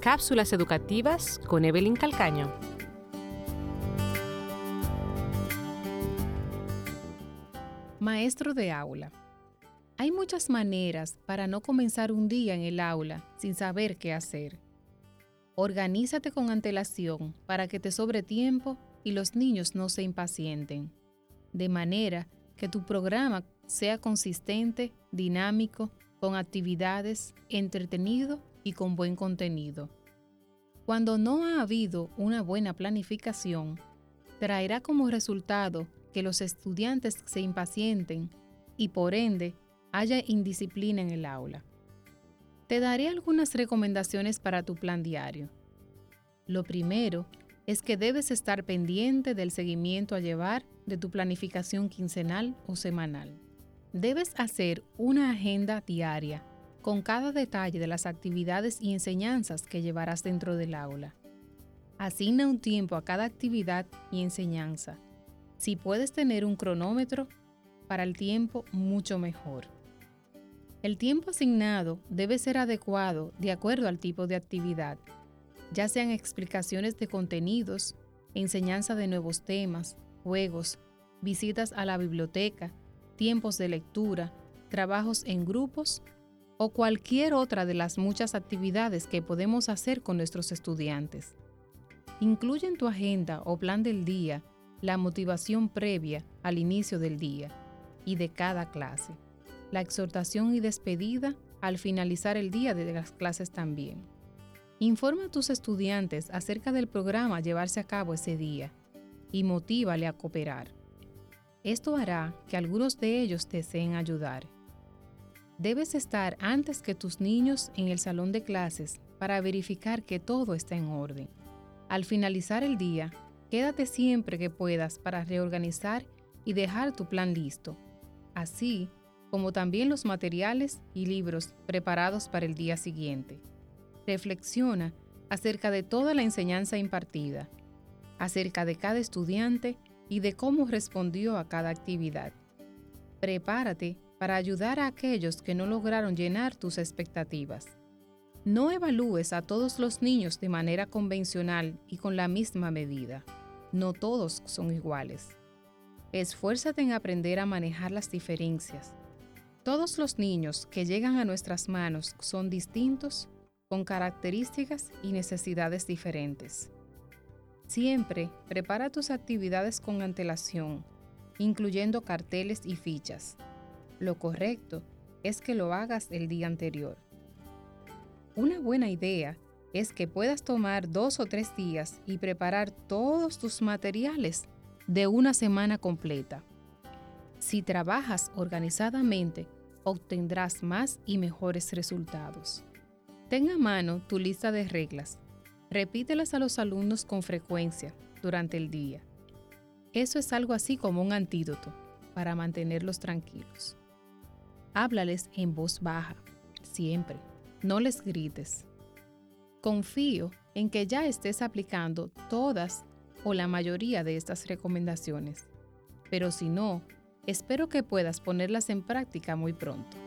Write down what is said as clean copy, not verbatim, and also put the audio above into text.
Cápsulas educativas con Evelyn Calcaño. Maestro de aula. Hay muchas maneras para no comenzar un día en el aula sin saber qué hacer. Organízate con antelación para que te sobre tiempo y los niños no se impacienten, de manera que tu programa sea consistente, dinámico, con actividades, entretenido y con buen contenido. Cuando no ha habido una buena planificación, traerá como resultado que los estudiantes se impacienten y por ende haya indisciplina en el aula. Te daré algunas recomendaciones para tu plan diario. Lo primero es que debes estar pendiente del seguimiento a llevar de tu planificación quincenal o semanal. Debes hacer una agenda diaria con cada detalle de las actividades y enseñanzas que llevarás dentro del aula. Asigna un tiempo a cada actividad y enseñanza. Si puedes tener un cronómetro para el tiempo, mucho mejor. El tiempo asignado debe ser adecuado de acuerdo al tipo de actividad, ya sean explicaciones de contenidos, enseñanza de nuevos temas, juegos, visitas a la biblioteca, tiempos de lectura, trabajos en grupos o cualquier otra de las muchas actividades que podemos hacer con nuestros estudiantes. Incluye en tu agenda o plan del día la motivación previa al inicio del día y de cada clase, la exhortación y despedida al finalizar el día de las clases también. Informa a tus estudiantes acerca del programa a llevarse a cabo ese día y motívale a cooperar. Esto hará que algunos de ellos deseen ayudar. Debes estar antes que tus niños en el salón de clases para verificar que todo está en orden. Al finalizar el día, quédate siempre que puedas para reorganizar y dejar tu plan listo, así como también los materiales y libros preparados para el día siguiente. Reflexiona acerca de toda la enseñanza impartida, acerca de cada estudiante y de cómo respondió a cada actividad. Prepárate para ayudar a aquellos que no lograron llenar tus expectativas. No evalúes a todos los niños de manera convencional y con la misma medida. No todos son iguales. Esfuérzate en aprender a manejar las diferencias. Todos los niños que llegan a nuestras manos son distintos, con características y necesidades diferentes. Siempre prepara tus actividades con antelación, incluyendo carteles y fichas. Lo correcto es que lo hagas el día anterior. Una buena idea es que puedas tomar 2 o 3 días y preparar todos tus materiales de una semana completa. Si trabajas organizadamente, obtendrás más y mejores resultados. Ten a mano tu lista de reglas. Repítelas a los alumnos con frecuencia durante el día. Eso es algo así como un antídoto para mantenerlos tranquilos. Háblales en voz baja, siempre. No les grites. Confío en que ya estés aplicando todas o la mayoría de estas recomendaciones, pero si no, espero que puedas ponerlas en práctica muy pronto.